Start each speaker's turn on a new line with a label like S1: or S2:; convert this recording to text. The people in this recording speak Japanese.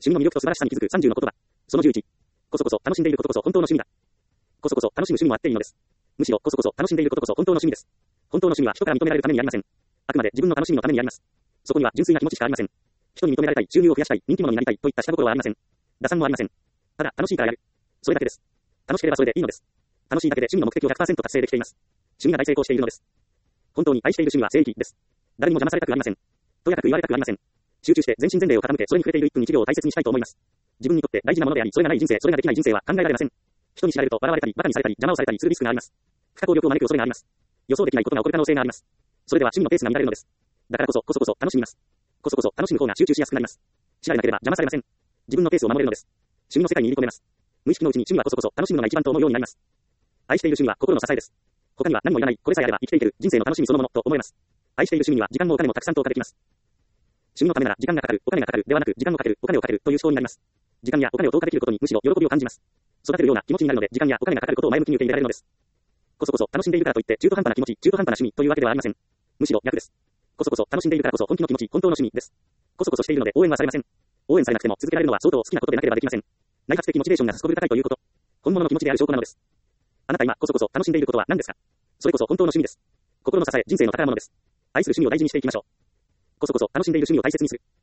S1: 味の魅力と素晴らしさに気づく30の言葉。その11。こそこそ楽しんでいることこそ本当の趣味だ。こそこそ楽しむ趣味もあっていいのです。むしろこそこそ楽しんでいることこそ本当の趣味です。本当の趣味は人から認められるためにありません。あくまで自分の楽しみのためにあります。そこには純粋な気持ちしかありません。人に認められたい、収入を増やしたい、人気者になりたいといった下心はありません。打算もありません。ただ楽しいからやる。それだけです。楽しければそれでいいのです。楽しいだけで趣味の目的を 100% 達成できています。趣味が大成功しているのです。本当に愛している趣味は正義です。誰にも邪魔されたくありません。とやかく言われたくありません。集中して全身全霊を傾け、それに触れている1分1秒を大切にしたいと思います。自分にとって大事なものであり、それがない人生、それができない人生は考えられません。人に知られると笑われたり、馬鹿にされたり、邪魔をされたりするリスクがあります。不可抗力を招く恐れがあります。予想できないことが起こる可能性があります。それでは趣味のペースが乱れるのです。だからこそ、こそこそ楽しみます。こそこそ楽しむ方が集中しやすくなります。知られなければ邪魔されません。自分のペースを守れるのです。趣味の世界に入り込めます。無意識のうちに趣味はこそこそ楽しむのが一番と思うようになります。愛している趣味は心の支えです。他には何もいらない、これさえあれば生きていける、人生の楽しみそのものと思えます。愛している趣味には時間もお金もたくさん投下できます。趣味のためなら時間がかかる、お金がかかるではなく時間をかける、お金をかけるという思考になります。時間やお金を投下できることにむしろ喜びを感じます。育てるような気持ちになるので時間やお金がかかることを前向きに受け入れられるのです。こそこそ楽しんでいるからといって中途半端な気持ち、中途半端な趣味というわけではありません。むしろ逆です。こそこそ楽しんでいるからこそ本気の気持ち、本当の趣味です。こそこそしているので応援はされません。応援されなくても続けられるのは相当好きなことでなければできません。内発的モチベーションがすこぶる高いということ。本物の気持ちである証拠なのです。あなた今こそこそ楽しんでいることは何ですか？それこそ本当の趣味です。心の支え、人生の宝物です。愛する趣味を大事にしていきましょう。こそこそ楽しんでいる趣味を大切にする。